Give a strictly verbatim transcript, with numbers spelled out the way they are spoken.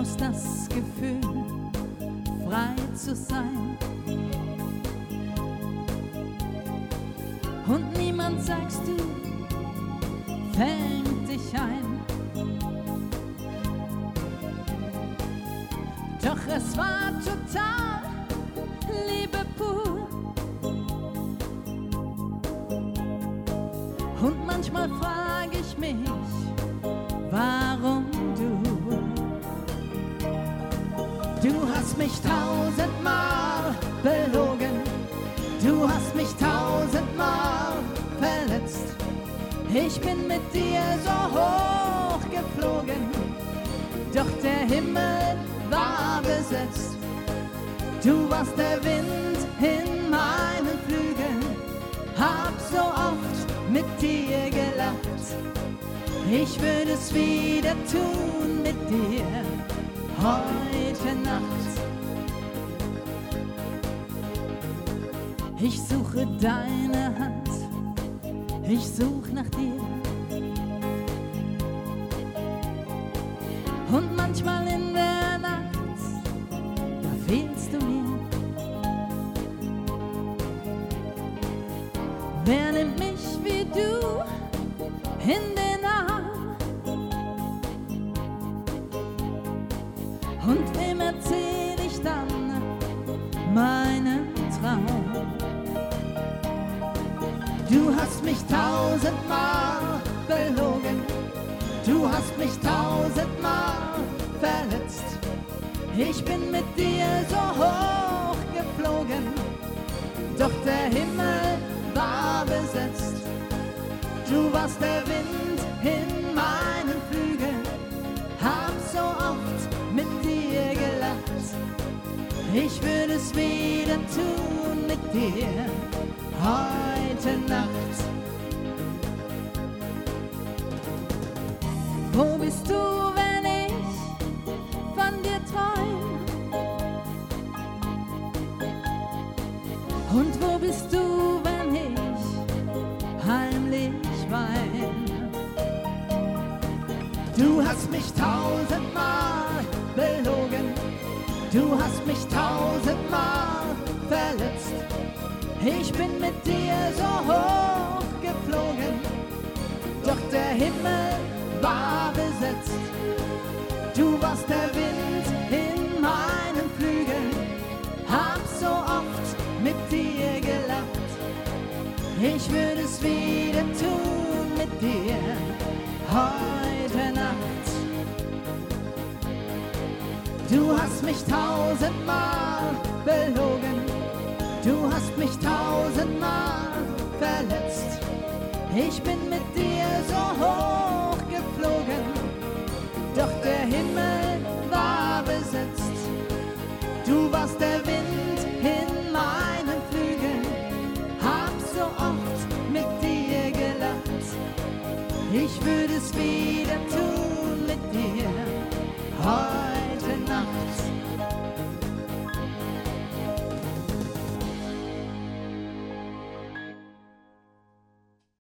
brauchst das Gefühl, frei zu sein. Und niemand, sagst du, fängt dich ein. Doch es war total Liebe pur. Und manchmal frage ich mich, warum du? Du hast mich tausendmal belogen, du hast mich tausendmal verletzt. Ich bin mit dir so hoch geflogen, doch der Himmel war besetzt. Du warst der Wind in meinen Flügeln, hab so oft mit dir gelacht. Ich würde es wieder tun mit dir heute Nacht. Ich suche deine Hand, ich such nach dir. Und manchmal in der Nacht, da fehlst du mir. Wer nimmt mich wie du in den Arm? Und wem erzähl ich dann meinen Traum? Du hast mich tausendmal belogen, du hast mich tausendmal verletzt. Ich bin mit dir so hoch geflogen, doch der Himmel war besetzt. Du warst der Wind in meinen Flügeln, hab so oft mit dir gelacht. Ich würde es wieder tun mit dir heute Nacht. Wo bist du, wenn ich von dir träum? Und wo bist du, wenn ich heimlich wein? Du hast mich tausendmal belogen, du hast mich tausendmal verletzt. Ich bin mit dir so hoch geflogen, doch der Himmel war besetzt. Du warst der Wind in meinen Flügeln, hab so oft mit dir gelacht. Ich würde es wieder tun mit dir heute Nacht. Du hast mich tausendmal belogen, du hast mich tausendmal verletzt. Ich bin mit dir so hoch geflogen, doch der Himmel war besetzt. Du warst der Wind in meinen Flügeln, hab so oft mit dir gelacht. Ich würde es wieder tun